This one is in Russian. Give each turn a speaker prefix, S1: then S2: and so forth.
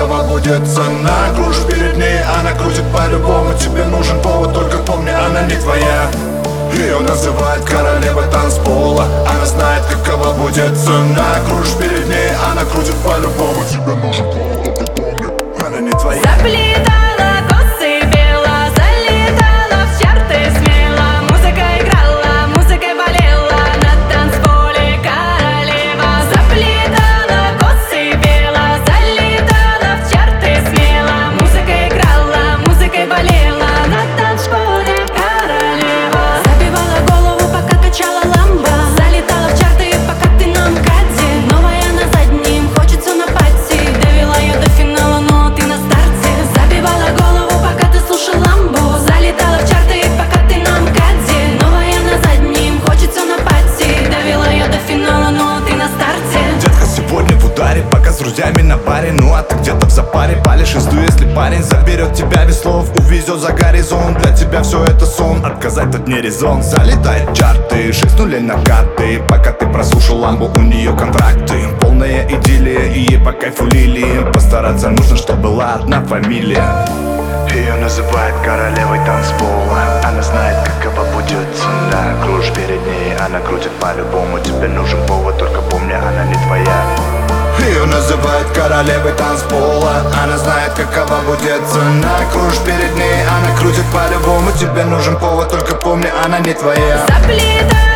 S1: какова будет цена. Кружишь перед ней, она крутит по-любому. Тебе нужен повод, только помни, она не твоя. Ее называют королевой танцпола. Она знает, какова будет цена. Кружишь перед ней, она крутит по-любому. Тебе нужен повод, только помни, она не твоя.
S2: Заплетала косы бело, залетала в чарты смело. Музыка играла, музыкой болела, на танцполе королева. Заплетала косы бело, залетала в чарты смело. Музыка играла, музыкой болела, на танцполе королева. Забивала голову, пока качала ламбо, залетала в чарты, пока ты на МКАДе. Новая на заднем, хочет все на пати. Довела ее до финала, но ты на старте. Забивала голову, пока ты слушал ламбу, залетала в чарты, пока ты на МКАДе. Новая на заднем, хочет все на пати. Довела ее до финала, но ты на старте.
S1: Детка сегодня в ударе, пока с друзьями на паре. Ну а ты где-то в запаре, палишь инсту, если парень заберет тебя без слов, увезет за горизонт. Для тебя все это сон, отказать тут не резон. Залетает в чарты, 6 нулей на карты. Пока ты прослушал ламбу, у нее контракты. Полная идиллия, и ей по кайфу лилии. Постараться нужно, чтобы была одна фамилия. Ее называют королевой танцпола. Она знает, какова будет цена. Кружишь перед ней, она крутит по-любому. Тебе нужен повод, только помни, она не твоя. Ее называют королевой танцпола. Она знает, какова будет цена. Кружишь перед ней, она крутит по-любому. Тебе нужен повод, только помни, она не твоя.
S2: Заплетала